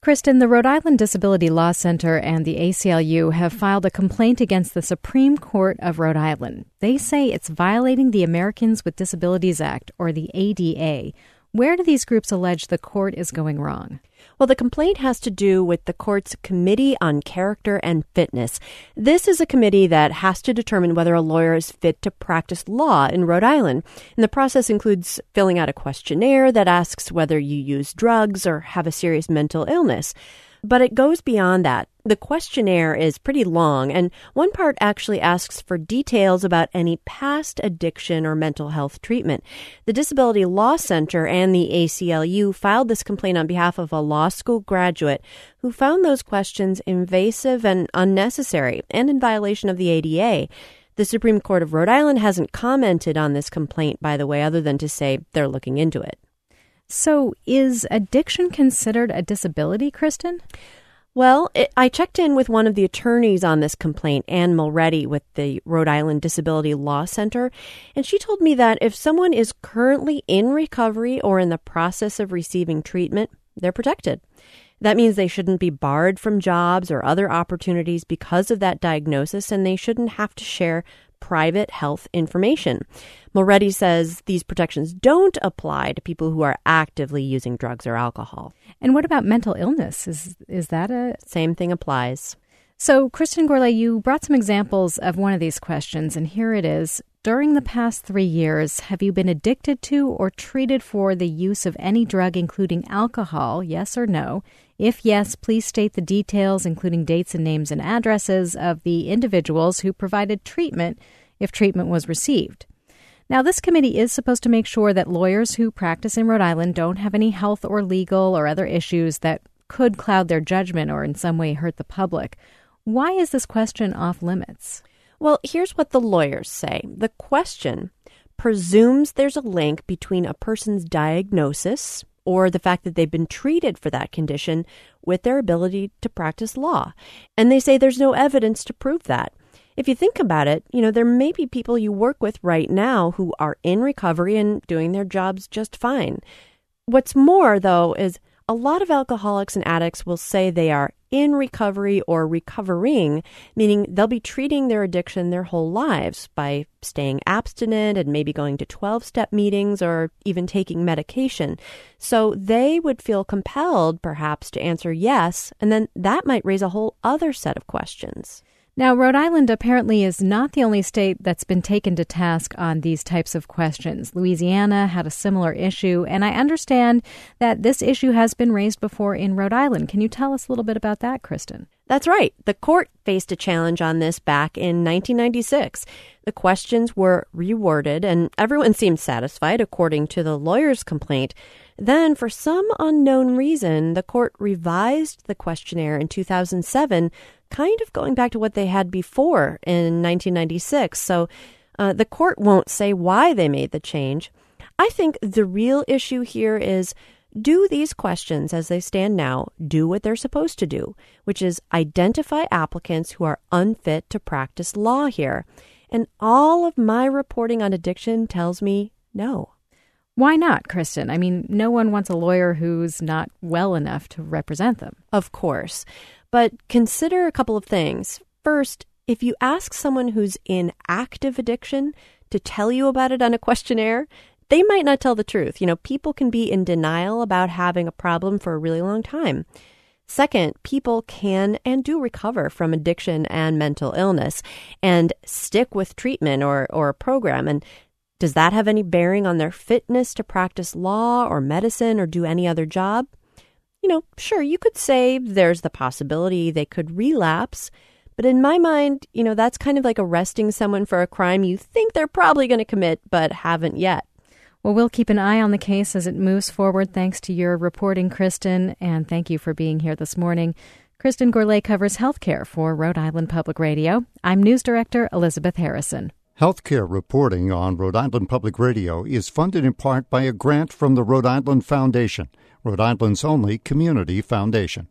Kristen, the Rhode Island Disability Law Center and the ACLU have filed a complaint against the Supreme Court of Rhode Island. They say it's violating the Americans with Disabilities Act, or the ADA. Where do these groups allege the court is going wrong? Well, the complaint has to do with the court's Committee on Character and Fitness. This is a committee that has to determine whether a lawyer is fit to practice law in Rhode Island. And the process includes filling out a questionnaire that asks whether you use drugs or have a serious mental illness. But it goes beyond that. The questionnaire is pretty long, and one part actually asks for details about any past addiction or mental health treatment. The Disability Law Center and the ACLU filed this complaint on behalf of a law school graduate who found those questions invasive and unnecessary and in violation of the ADA. The Supreme Court of Rhode Island hasn't commented on this complaint, by the way, other than to say they're looking into it. So is addiction considered a disability, Kristen? Well, I checked in with one of the attorneys on this complaint, Ann Mulready, with the Rhode Island Disability Law Center, and she told me that if someone is currently in recovery or in the process of receiving treatment, they're protected. That means they shouldn't be barred from jobs or other opportunities because of that diagnosis, and they shouldn't have to share private health information. Mulready says these protections don't apply to people who are actively using drugs or alcohol. And what about mental illness? Is that a... Same thing applies. So, Kristen Gourlay, you brought some examples of one of these questions, and here it is. During the past 3 years, have you been addicted to or treated for the use of any drug, including alcohol, yes or no? If yes, please state the details, including dates and names and addresses of the individuals who provided treatment if treatment was received. Now, this committee is supposed to make sure that lawyers who practice in Rhode Island don't have any health or legal or other issues that could cloud their judgment or in some way hurt the public. Why is this question off limits? Well, here's what the lawyers say. The question presumes there's a link between a person's diagnosis or the fact that they've been treated for that condition with their ability to practice law. And they say there's no evidence to prove that. If you think about it, there may be people you work with right now who are in recovery and doing their jobs just fine. What's more, though, is a lot of alcoholics and addicts will say they are in recovery or recovering, meaning they'll be treating their addiction their whole lives by staying abstinent and maybe going to 12-step meetings or even taking medication. So they would feel compelled, perhaps, to answer yes, and then that might raise a whole other set of questions. Now, Rhode Island apparently is not the only state that's been taken to task on these types of questions. Louisiana had a similar issue, and I understand that this issue has been raised before in Rhode Island. Can you tell us a little bit about that, Kristen? That's right. The court faced a challenge on this back in 1996. The questions were reworded, and everyone seemed satisfied, according to the lawyer's complaint. Then, for some unknown reason, the court revised the questionnaire in 2007, kind of going back to what they had before in 1996. So the court won't say why they made the change. I think the real issue here is, do these questions, as they stand now, do what they're supposed to do, which is identify applicants who are unfit to practice law here? And all of my reporting on addiction tells me no. Why not, Kristen? I mean, no one wants a lawyer who's not well enough to represent them. Of course. But consider a couple of things. First, if you ask someone who's in active addiction to tell you about it on a questionnaire, they might not tell the truth. People can be in denial about having a problem for a really long time. Second, people can and do recover from addiction and mental illness and stick with treatment or a program. And does that have any bearing on their fitness to practice law or medicine or do any other job? Sure, you could say there's the possibility they could relapse. But in my mind, that's kind of like arresting someone for a crime you think they're probably going to commit but haven't yet. Well, we'll keep an eye on the case as it moves forward. Thanks to your reporting, Kristen, and thank you for being here this morning. Kristen Gourlay covers healthcare for Rhode Island Public Radio. I'm News Director Elizabeth Harrison. Healthcare reporting on Rhode Island Public Radio is funded in part by a grant from the Rhode Island Foundation, Rhode Island's only community foundation.